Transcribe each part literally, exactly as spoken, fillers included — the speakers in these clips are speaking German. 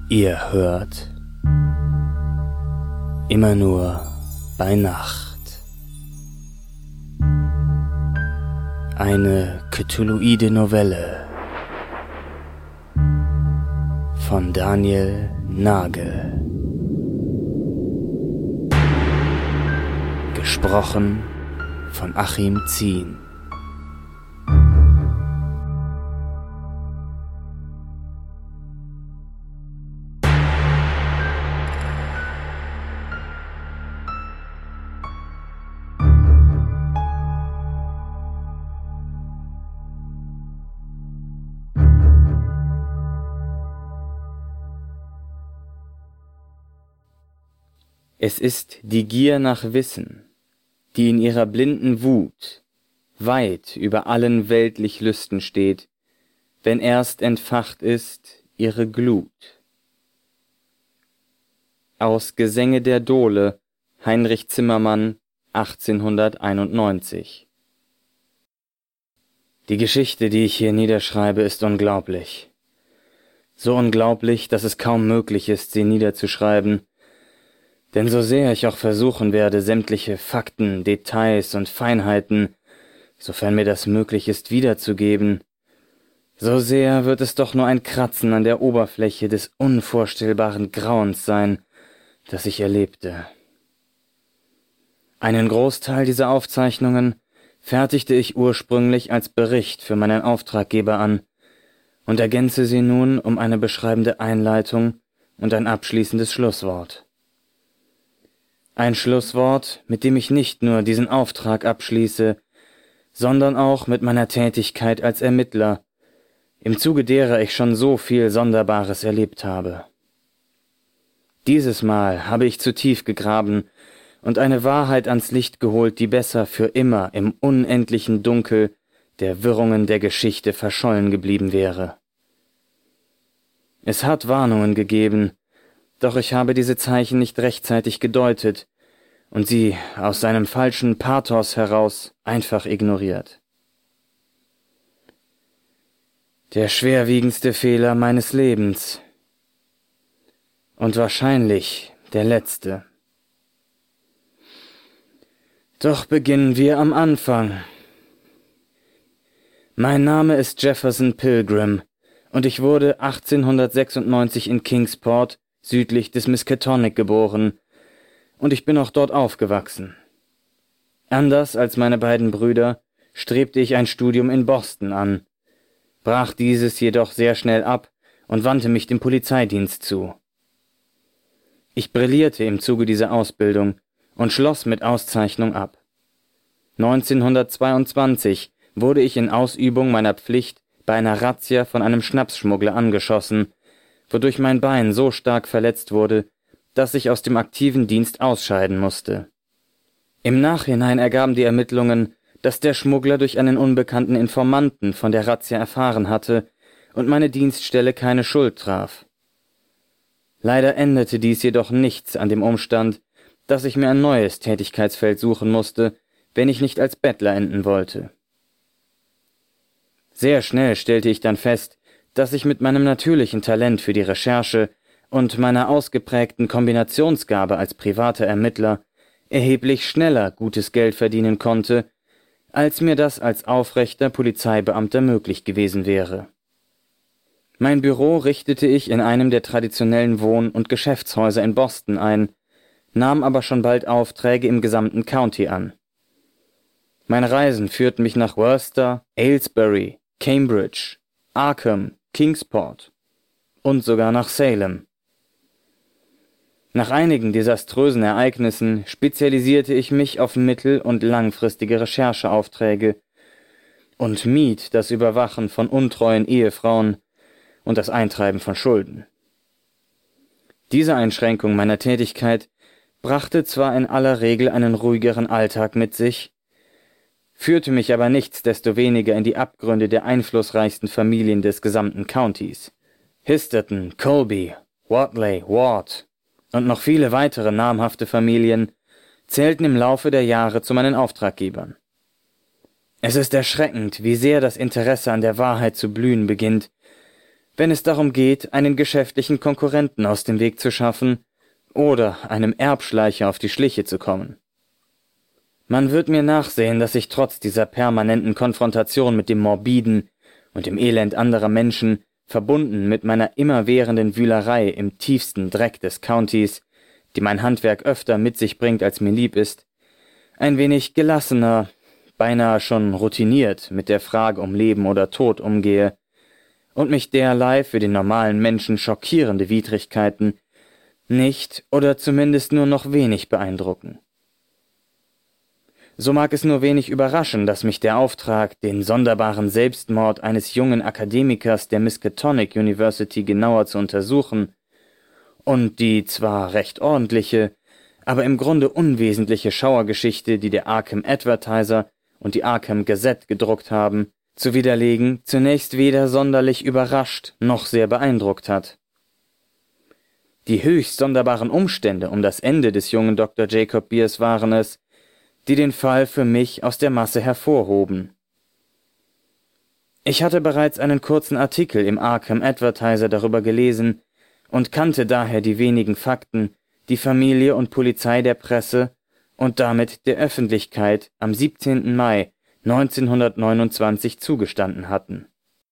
Ihr hört immer nur bei Nacht. Eine cthulhuide Novelle von Daniel Nagel. Gesprochen von Achim Zien. Es ist die Gier nach Wissen, die in ihrer blinden Wut weit über allen weltlich Lüsten steht, wenn erst entfacht ist ihre Glut. Aus Gesänge der Dole, Heinrich Zimmermann, achtzehnhunderteinundneunzig. Die Geschichte, die ich hier niederschreibe, ist unglaublich. So unglaublich, dass es kaum möglich ist, sie niederzuschreiben. Denn so sehr ich auch versuchen werde, sämtliche Fakten, Details und Feinheiten, sofern mir das möglich ist, wiederzugeben, so sehr wird es doch nur ein Kratzen an der Oberfläche des unvorstellbaren Grauens sein, das ich erlebte. Einen Großteil dieser Aufzeichnungen fertigte ich ursprünglich als Bericht für meinen Auftraggeber an und ergänze sie nun um eine beschreibende Einleitung und ein abschließendes Schlusswort. Ein Schlusswort, mit dem ich nicht nur diesen Auftrag abschließe, sondern auch mit meiner Tätigkeit als Ermittler, im Zuge derer ich schon so viel Sonderbares erlebt habe. Dieses Mal habe ich zu tief gegraben und eine Wahrheit ans Licht geholt, die besser für immer im unendlichen Dunkel der Wirrungen der Geschichte verschollen geblieben wäre. Es hat Warnungen gegeben, doch ich habe diese Zeichen nicht rechtzeitig gedeutet und sie aus seinem falschen Pathos heraus einfach ignoriert. Der schwerwiegendste Fehler meines Lebens. Und wahrscheinlich der letzte. Doch beginnen wir am Anfang. Mein Name ist Jefferson Pilgrim und ich wurde achtzehnhundertsechsundneunzig in Kingsport, südlich des Miskatonic, geboren, und ich bin auch dort aufgewachsen. Anders als meine beiden Brüder strebte ich ein Studium in Boston an, brach dieses jedoch sehr schnell ab und wandte mich dem Polizeidienst zu. Ich brillierte im Zuge dieser Ausbildung und schloss mit Auszeichnung ab. neunzehnhundertzweiundzwanzig wurde ich in Ausübung meiner Pflicht bei einer Razzia von einem Schnapsschmuggler angeschossen, wodurch mein Bein so stark verletzt wurde, dass ich aus dem aktiven Dienst ausscheiden musste. Im Nachhinein ergaben die Ermittlungen, dass der Schmuggler durch einen unbekannten Informanten von der Razzia erfahren hatte und meine Dienststelle keine Schuld traf. Leider änderte dies jedoch nichts an dem Umstand, dass ich mir ein neues Tätigkeitsfeld suchen musste, wenn ich nicht als Bettler enden wollte. Sehr schnell stellte ich dann fest, dass ich mit meinem natürlichen Talent für die Recherche und meiner ausgeprägten Kombinationsgabe als privater Ermittler erheblich schneller gutes Geld verdienen konnte, als mir das als aufrechter Polizeibeamter möglich gewesen wäre. Mein Büro richtete ich in einem der traditionellen Wohn- und Geschäftshäuser in Boston ein, nahm aber schon bald Aufträge im gesamten County an. Meine Reisen führten mich nach Worcester, Aylesbury, Cambridge, Arkham, Kingsport und sogar nach Salem. Nach einigen desaströsen Ereignissen spezialisierte ich mich auf mittel- und langfristige Rechercheaufträge und mied das Überwachen von untreuen Ehefrauen und das Eintreiben von Schulden. Diese Einschränkung meiner Tätigkeit brachte zwar in aller Regel einen ruhigeren Alltag mit sich, führte mich aber nichtsdestoweniger in die Abgründe der einflussreichsten Familien des gesamten Countys. Histerton, Colby, Whatley, Ward und noch viele weitere namhafte Familien zählten im Laufe der Jahre zu meinen Auftraggebern. Es ist erschreckend, wie sehr das Interesse an der Wahrheit zu blühen beginnt, wenn es darum geht, einen geschäftlichen Konkurrenten aus dem Weg zu schaffen oder einem Erbschleicher auf die Schliche zu kommen. Man wird mir nachsehen, dass ich trotz dieser permanenten Konfrontation mit dem Morbiden und dem Elend anderer Menschen, verbunden mit meiner immerwährenden Wühlerei im tiefsten Dreck des Countys, die mein Handwerk öfter mit sich bringt, als mir lieb ist, ein wenig gelassener, beinahe schon routiniert mit der Frage um Leben oder Tod umgehe und mich derlei für den normalen Menschen schockierende Widrigkeiten nicht oder zumindest nur noch wenig beeindrucken. So mag es nur wenig überraschen, dass mich der Auftrag, den sonderbaren Selbstmord eines jungen Akademikers der Miskatonic University genauer zu untersuchen und die zwar recht ordentliche, aber im Grunde unwesentliche Schauergeschichte, die der Arkham Advertiser und die Arkham Gazette gedruckt haben, zu widerlegen, zunächst weder sonderlich überrascht noch sehr beeindruckt hat. Die höchst sonderbaren Umstände um das Ende des jungen Doktor Jacob Beers waren es, die den Fall für mich aus der Masse hervorhoben. Ich hatte bereits einen kurzen Artikel im Arkham Advertiser darüber gelesen und kannte daher die wenigen Fakten, die Familie und Polizei der Presse und damit der Öffentlichkeit am siebzehnten Mai neunzehnhundertneunundzwanzig zugestanden hatten.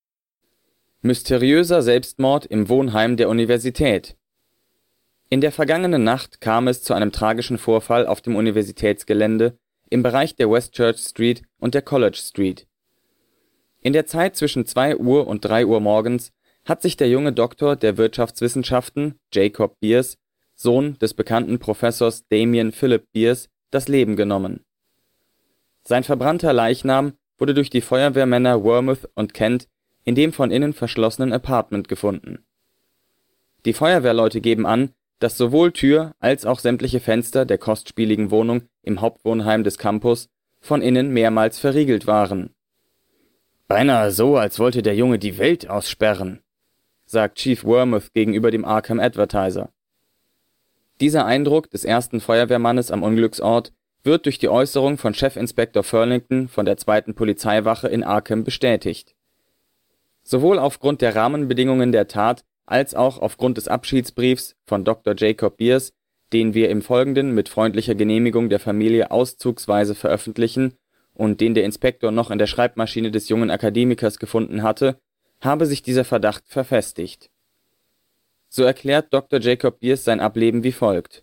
Mysteriöser Selbstmord im Wohnheim der Universität. In der vergangenen Nacht kam es zu einem tragischen Vorfall auf dem Universitätsgelände im Bereich der West Church Street und der College Street. In der Zeit zwischen zwei Uhr und drei Uhr morgens hat sich der junge Doktor der Wirtschaftswissenschaften, Jacob Beers, Sohn des bekannten Professors Damien Philip Beers, das Leben genommen. Sein verbrannter Leichnam wurde durch die Feuerwehrmänner Wormuth und Kent in dem von innen verschlossenen Apartment gefunden. Die Feuerwehrleute geben an, dass sowohl Tür als auch sämtliche Fenster der kostspieligen Wohnung im Hauptwohnheim des Campus von innen mehrmals verriegelt waren. »Beinahe so, als wollte der Junge die Welt aussperren«, sagt Chief Wormuth gegenüber dem Arkham Advertiser. Dieser Eindruck des ersten Feuerwehrmannes am Unglücksort wird durch die Äußerung von Chefinspektor Furlington von der zweiten Polizeiwache in Arkham bestätigt. Sowohl aufgrund der Rahmenbedingungen der Tat als auch aufgrund des Abschiedsbriefs von Doktor Jacob Beers, den wir im Folgenden mit freundlicher Genehmigung der Familie auszugsweise veröffentlichen und den der Inspektor noch in der Schreibmaschine des jungen Akademikers gefunden hatte, habe sich dieser Verdacht verfestigt. So erklärt Doktor Jacob Beers sein Ableben wie folgt: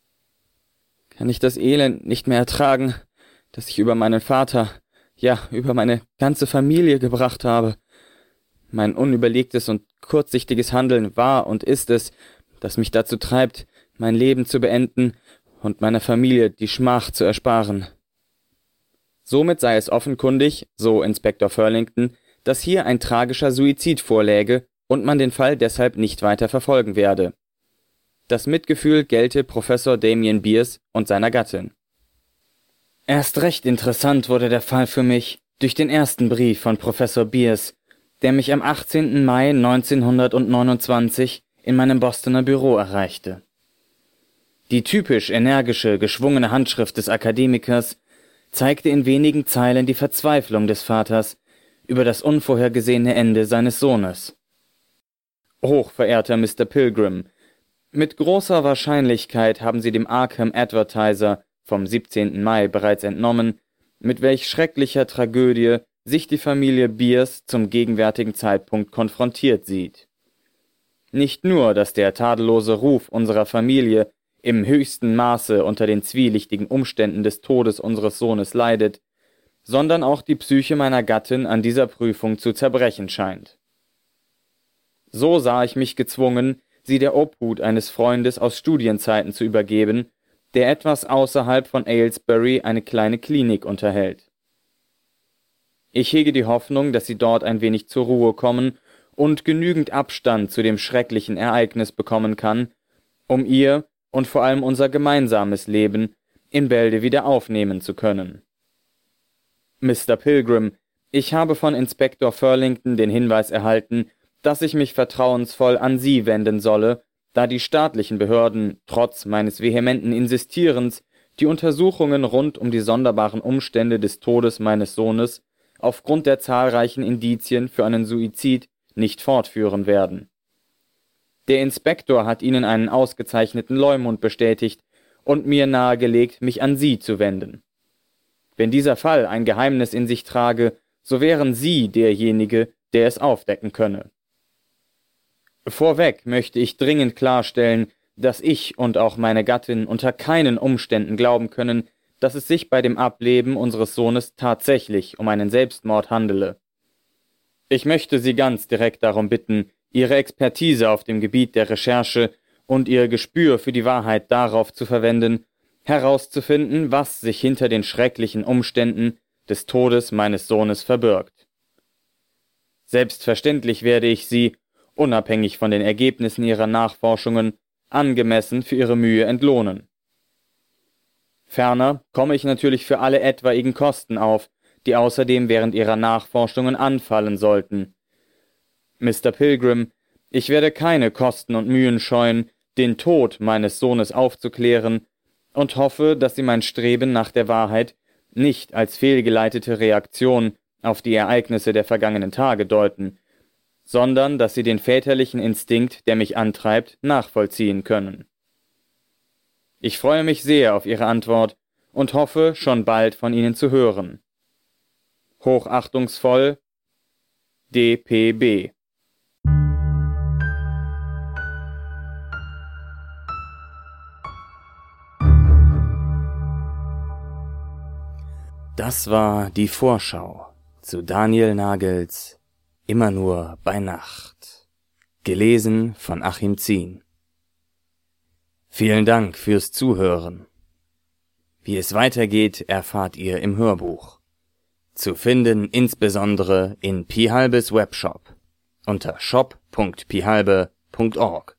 »Kann ich das Elend nicht mehr ertragen, das ich über meinen Vater, ja, über meine ganze Familie gebracht habe. Mein unüberlegtes und kurzsichtiges Handeln war und ist es, das mich dazu treibt, mein Leben zu beenden und meiner Familie die Schmach zu ersparen.« Somit sei es offenkundig, so Inspektor Furlington, dass hier ein tragischer Suizid vorläge und man den Fall deshalb nicht weiter verfolgen werde. Das Mitgefühl gelte Professor Damien Beers und seiner Gattin. Erst recht interessant wurde der Fall für mich durch den ersten Brief von Professor Beers, der mich am achtzehnten Mai neunzehnhundertneunundzwanzig in meinem Bostoner Büro erreichte. Die typisch energische, geschwungene Handschrift des Akademikers zeigte in wenigen Zeilen die Verzweiflung des Vaters über das unvorhergesehene Ende seines Sohnes. »Hochverehrter Mister Pilgrim, mit großer Wahrscheinlichkeit haben Sie dem Arkham Advertiser vom siebzehnten Mai bereits entnommen, mit welch schrecklicher Tragödie sich die Familie Beers zum gegenwärtigen Zeitpunkt konfrontiert sieht. Nicht nur, dass der tadellose Ruf unserer Familie im höchsten Maße unter den zwielichtigen Umständen des Todes unseres Sohnes leidet, sondern auch die Psyche meiner Gattin an dieser Prüfung zu zerbrechen scheint. So sah ich mich gezwungen, sie der Obhut eines Freundes aus Studienzeiten zu übergeben, der etwas außerhalb von Aylesbury eine kleine Klinik unterhält. Ich hege die Hoffnung, dass sie dort ein wenig zur Ruhe kommen und genügend Abstand zu dem schrecklichen Ereignis bekommen kann, um ihr und vor allem unser gemeinsames Leben in Bälde wieder aufnehmen zu können. Mister Pilgrim, ich habe von Inspektor Furlington den Hinweis erhalten, dass ich mich vertrauensvoll an Sie wenden solle, da die staatlichen Behörden trotz meines vehementen Insistierens die Untersuchungen rund um die sonderbaren Umstände des Todes meines Sohnes aufgrund der zahlreichen Indizien für einen Suizid nicht fortführen werden. Der Inspektor hat Ihnen einen ausgezeichneten Leumund bestätigt und mir nahegelegt, mich an Sie zu wenden. Wenn dieser Fall ein Geheimnis in sich trage, so wären Sie derjenige, der es aufdecken könne. Vorweg möchte ich dringend klarstellen, dass ich und auch meine Gattin unter keinen Umständen glauben können, dass es sich bei dem Ableben unseres Sohnes tatsächlich um einen Selbstmord handele. Ich möchte Sie ganz direkt darum bitten, Ihre Expertise auf dem Gebiet der Recherche und Ihr Gespür für die Wahrheit darauf zu verwenden, herauszufinden, was sich hinter den schrecklichen Umständen des Todes meines Sohnes verbirgt. Selbstverständlich werde ich Sie, unabhängig von den Ergebnissen Ihrer Nachforschungen, angemessen für Ihre Mühe entlohnen. Ferner komme ich natürlich für alle etwaigen Kosten auf, die außerdem während Ihrer Nachforschungen anfallen sollten. Mister Pilgrim, ich werde keine Kosten und Mühen scheuen, den Tod meines Sohnes aufzuklären, und hoffe, dass Sie mein Streben nach der Wahrheit nicht als fehlgeleitete Reaktion auf die Ereignisse der vergangenen Tage deuten, sondern dass Sie den väterlichen Instinkt, der mich antreibt, nachvollziehen können. Ich freue mich sehr auf Ihre Antwort und hoffe, schon bald von Ihnen zu hören. Hochachtungsvoll, D P B. Das war die Vorschau zu Daniel Nagels Immer nur bei Nacht, gelesen von Achim Zien. Vielen Dank fürs Zuhören. Wie es weitergeht, erfahrt ihr im Hörbuch. Zu finden insbesondere in Pihalbes Webshop unter shop punkt pihalbe punkt org.